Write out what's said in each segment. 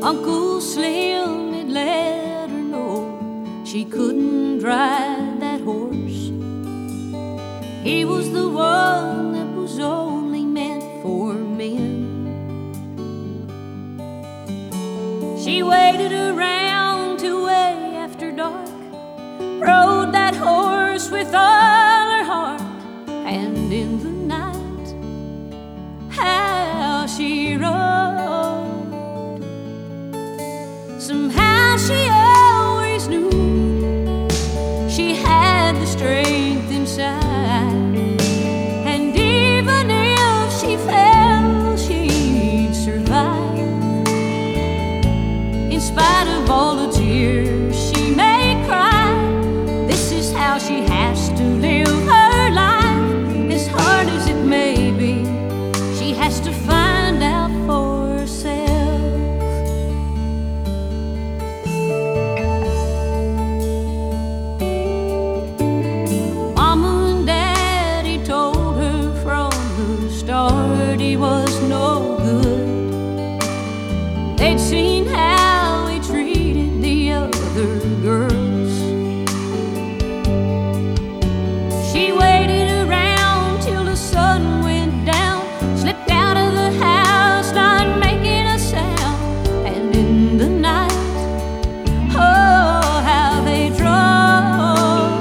Uncle Slim had let her know she couldn't ride that horse. He was the one that was only meant for men. She waited around till way after dark, rode that horse with all her heart, and in the night, how she rode. Somehow she always knew she had the strength inside, and even if she fell, she'd survive. In spite of all the tears she may cry, this is how she has to live her life. As hard as it may be, she has to find out for herself. Mama and Daddy told her from the start he was no good. They'd seen how he treated the other girls. She waited around till the sun went down, slipped out of the house, not making a sound. And in the night, oh, how they drove.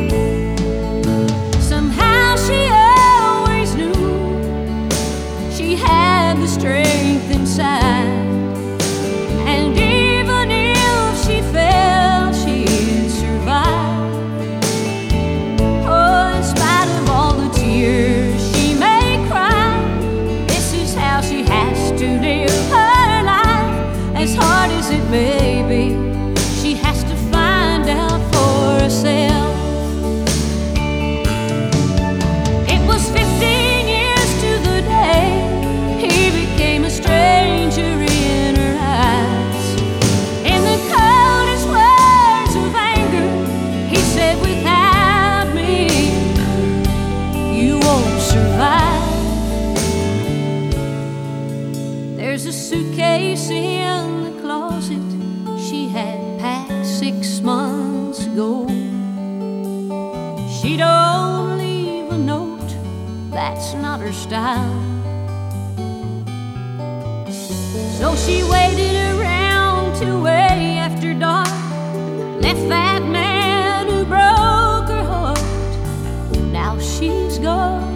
Somehow she always knew she had the strength inside, and even if she fell, she'd survive. Oh, in spite of all the tears she may cry, this is how she has to live her life. As hard as it may be, she has to find out for herself. It was 15 years to the day he became a stranger in her eyes. In the coldest words of anger, he said, without me, you won't survive. There's a suitcase in the closet she had packed 6 months ago. She don't leave a note, that's not her style. So she waited around till way after dark, left that man who broke her heart. Now she's gone.